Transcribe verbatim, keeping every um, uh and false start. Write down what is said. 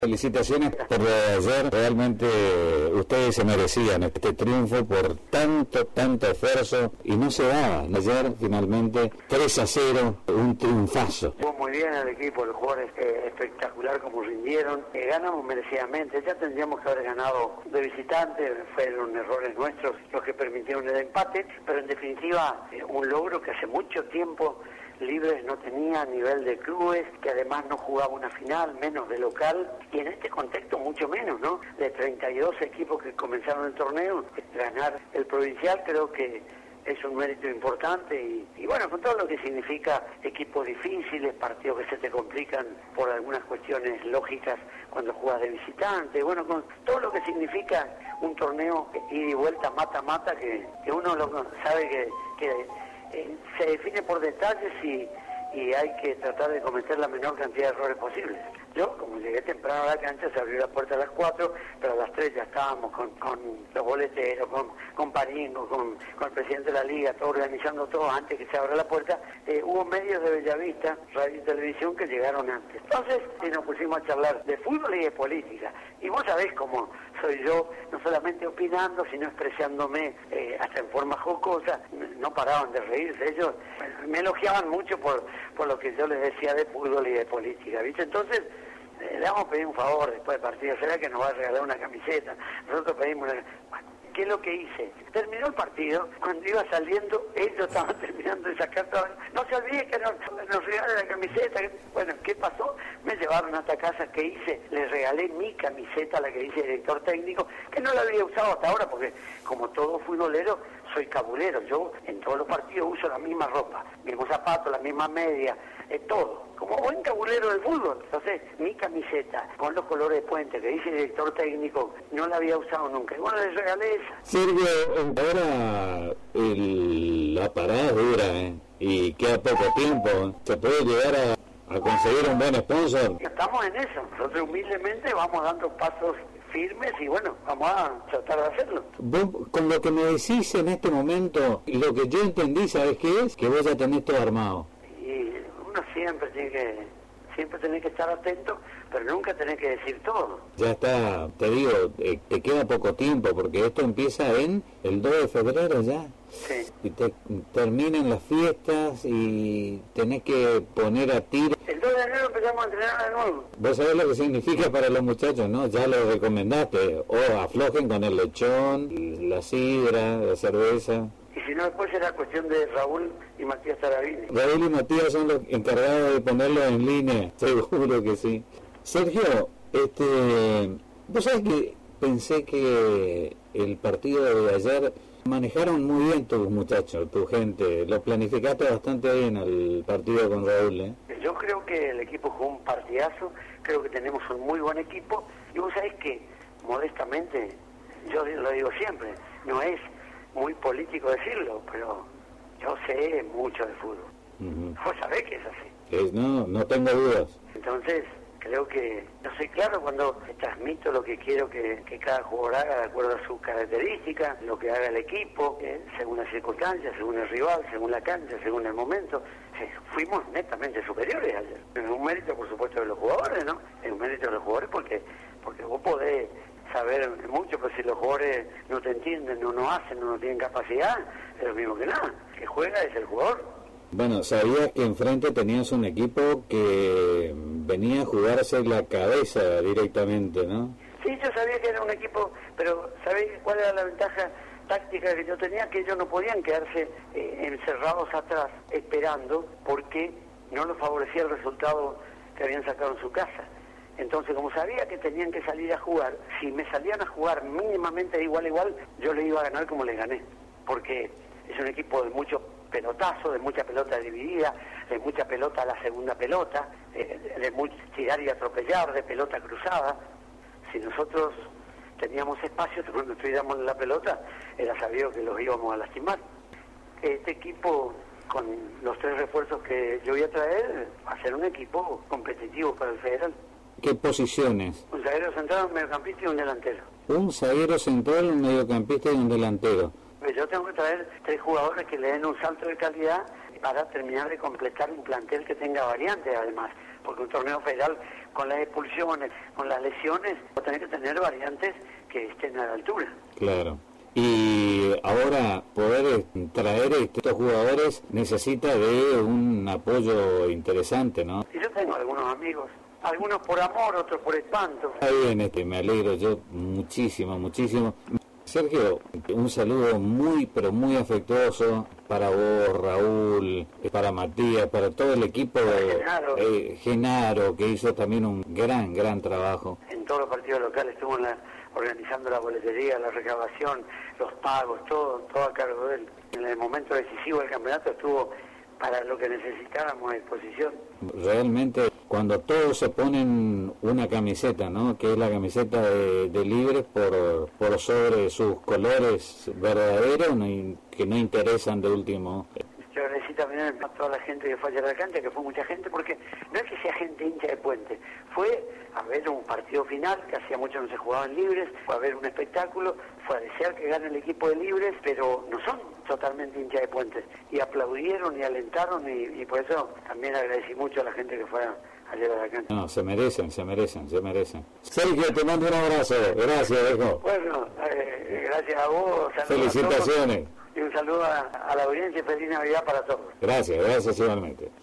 Felicitaciones por lo de ayer, realmente ustedes se merecían este triunfo por tanto, tanto esfuerzo y no se daba. Ayer finalmente tres a cero, un triunfazo. Fue muy bien el equipo, los jugadores eh, espectacular como rindieron, eh, ganamos merecidamente, ya tendríamos que haber ganado de visitante, fueron errores nuestros los que permitieron el empate, pero en definitiva eh, un logro que hace mucho tiempo Libres no tenía a nivel de clubes, que además no jugaba una final, menos de local, y en este contexto mucho menos, ¿no? De treinta y dos equipos que comenzaron el torneo, ganar el provincial creo que es un mérito importante y, y bueno, con todo lo que significa equipos difíciles, partidos que se te complican por algunas cuestiones lógicas cuando juegas de visitante, bueno, con todo lo que significa un torneo ida y vuelta, mata-mata, que, que uno lo sabe que... que Eh, se define por detalles y, y hay que tratar de cometer la menor cantidad de errores posibles. Yo, como llegué temprano a la cancha, se abrió la puerta a las cuatro, pero a las tres ya estábamos con, con los boleteros, con, con Paringo, con, con el presidente de la liga, todo organizando todo antes que se abra la puerta. Eh, hubo medios de Bellavista, radio y televisión que llegaron antes. Entonces eh, nos pusimos a charlar de fútbol y de política. Y vos sabés cómo soy yo, no solamente opinando, sino expresándome eh, hasta en forma jocosa. No paraban de reírse. Ellos me elogiaban mucho por, por lo que yo les decía de fútbol y de política, ¿viste? Entonces, eh, le vamos a pedir un favor después del partido. ¿Será que nos va a regalar una camiseta? Nosotros pedimos una... Bueno, ¿qué es lo que hice? Terminó el partido, cuando iba saliendo, ellos estaban terminando de sacar todo. No se olvide que nos, nos regalen la camiseta. Bueno, ¿qué pasó? Me llevaron hasta casa. ¿Qué hice? Les regalé mi camiseta, la que dice director técnico, que no la había usado hasta ahora, porque como todo futbolero, soy cabulero. Yo en todos los partidos uso la misma ropa, mismo zapato, la misma media, eh, todo. Como buen cabulero del fútbol. Entonces, mi camiseta con los colores de puente que dice director técnico, no la había usado nunca. Y bueno, les regalé esa. Sergio, ahora el, la parada es dura, ¿eh? Y queda poco tiempo. ¿Se puede llegar a, a conseguir un buen sponsor? Estamos en eso. Nosotros humildemente vamos dando pasos firmes y bueno, vamos a tratar de hacerlo. Vos, con lo que me decís en este momento, lo que yo entendí, ¿sabes qué es? Que vos ya tenés todo armado. Y uno siempre tiene que, siempre tenés que estar atento, pero nunca tenés que decir todo. Ya está, te digo, eh, te queda poco tiempo, porque esto empieza en el dos de febrero ya. Sí. Y te, terminan las fiestas y tenés que poner a tiro. El dos de enero empezamos a entrenar de nuevo. Vos sabés lo que significa para los muchachos, ¿no? Ya lo recomendaste. O aflojen con el lechón, la sidra, la cerveza. Y si no, después será cuestión de Raúl y Matías Taravini. Raúl y Matías son los encargados de ponerlo en línea, seguro que sí. Sergio, este, vos sabés que pensé que el partido de ayer manejaron muy bien tus muchachos, tu gente, lo planificaste bastante bien al partido con Raúl, ¿eh? Yo creo que el equipo jugó un partidazo, creo que tenemos un muy buen equipo, y vos sabés que, modestamente, yo lo digo siempre, no es muy político decirlo, pero yo sé mucho de fútbol. Uh-huh. Vos sabés que es así. Es, no, no tengo dudas. Entonces, creo que yo soy claro cuando transmito lo que quiero que, que cada jugador haga de acuerdo a sus características, lo que haga el equipo, eh, según las circunstancias, según el rival, según la cancha, según el momento. Eh, fuimos netamente superiores ayer. Es un mérito, por supuesto, de los jugadores, ¿no? Es un mérito de los jugadores porque, porque vos podés saber mucho, pero si los jugadores no te entienden, no no hacen, no, no tienen capacidad, es lo mismo que nada. El que juega es el jugador. Bueno, sabías que enfrente tenías un equipo que venía a jugarse la cabeza directamente, ¿no? Sí, yo sabía que era un equipo, pero ¿sabés cuál era la ventaja táctica que yo tenía? Que ellos no podían quedarse eh, encerrados atrás esperando porque no los favorecía el resultado que habían sacado en su casa. Entonces, como sabía que tenían que salir a jugar, si me salían a jugar mínimamente de igual a igual, yo les iba a ganar como les gané, porque es un equipo de mucho pelotazo, de mucha pelota dividida, de mucha pelota a la segunda pelota, de, de mucho tirar y atropellar, de pelota cruzada. Si nosotros teníamos espacio, cuando estuviéramos en la pelota, era sabido que los íbamos a lastimar. Este equipo, con los tres refuerzos que yo voy a traer, va a ser un equipo competitivo para el federal. ¿Qué posiciones? Un zaguero central, un mediocampista y un delantero. Un zaguero central, un mediocampista y un delantero. Yo tengo que traer tres jugadores que le den un salto de calidad para terminar de completar un plantel que tenga variantes, además, porque un torneo federal con las expulsiones, con las lesiones, vos tenés que tener variantes que estén a la altura. Claro. Y ahora poder traer estos jugadores necesita de un apoyo interesante, ¿no? Y yo tengo algunos amigos, algunos por amor, otros por espanto. Está bien, este, me alegro yo muchísimo, muchísimo. Sergio, un saludo muy, pero muy afectuoso para vos, Raúl, para Matías, para todo el equipo de Genaro. Eh, Genaro, que hizo también un gran, gran trabajo. En todos los partidos locales estuvo en la, organizando la boletería, la recaudación, los pagos, todo, todo a cargo de él. En el momento decisivo del campeonato estuvo para lo que necesitáramos a disposición. Realmente, cuando todos se ponen una camiseta, ¿no? Que es la camiseta de, de Libres por, por sobre sus colores verdaderos, no, que no interesan de último. Yo agradecí también a toda la gente que fue ayer a la cancha, que fue mucha gente, porque no es que sea gente hincha de Puente, fue a ver un partido final, que hacía mucho no se jugaban Libres, fue a ver un espectáculo, fue a desear que gane el equipo de Libres, pero no son totalmente hincha de Puente, y aplaudieron y alentaron, y, y por eso también agradecí mucho a la gente que fue a, ayer a la cancha. No, se merecen, se merecen, se merecen. Sergio, te mando un abrazo, gracias, viejo. Bueno, eh, gracias a vos, felicitaciones. Y un saludo a, a la audiencia y feliz Navidad para todos. Gracias, gracias igualmente.